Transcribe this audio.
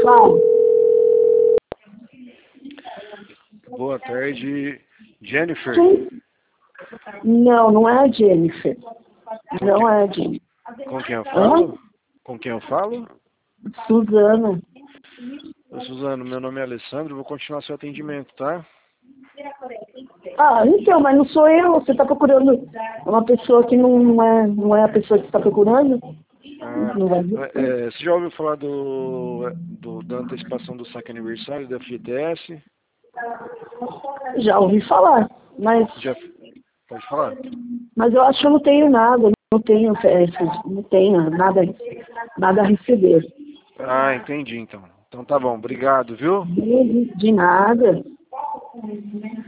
Fala. Boa tarde, Jennifer. Sim. Não, não é a Jennifer. Não é a Jennifer. Com quem eu falo? Com quem eu falo? Suzana. Ô, Suzano, meu nome é Alessandro, vou continuar seu atendimento, tá? Ah, então, mas não sou eu. Você está procurando uma pessoa que não é a pessoa que está procurando? Não vai ver. Você já ouviu falar da antecipação do saque aniversário da FGTS? Já ouvi falar, Já, pode falar? mas eu acho que eu não tenho nada. Não tenho nada a receber. Ah, entendi então. Então tá bom, obrigado, viu? De nada.